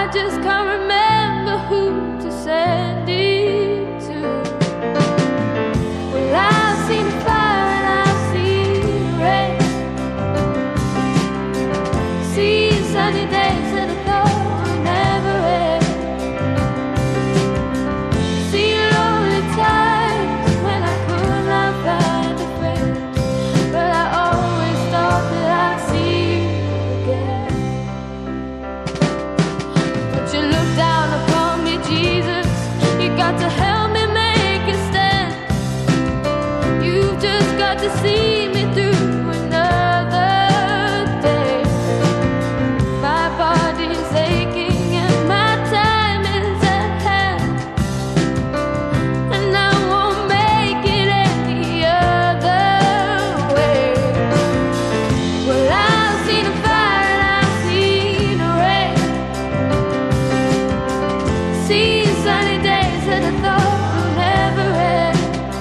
just can't remember who to send it to. Well, I've seen fire and I've seen rain, seen sunny days that I thought would never end, seen lonely times when I could not find a friend, but I always thought that I'd see you again. But you look down upon me, Jesus, you got to help me make a stand. You've just got to see me through another day. My body's aching and my time is at hand, and I won't make it any other way. Well, I've seen a fire and I've seen a rain, seen sunny days that I thought would never end,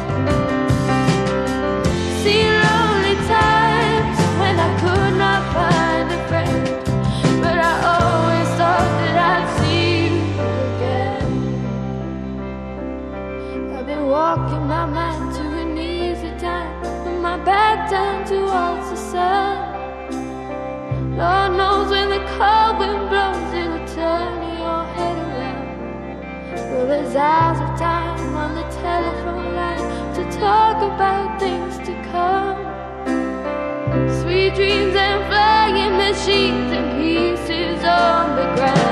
seen lonely times when I could not find a friend, but I always thought that I'd see you again. I've been walking my mind to an easy time, with my back turned towards the sun. Lord knows when the cold wind blows, it'll turn your head around. Well, there's hours of time on the telephone line to talk about things to come, sweet dreams and flying machines and pieces on the ground.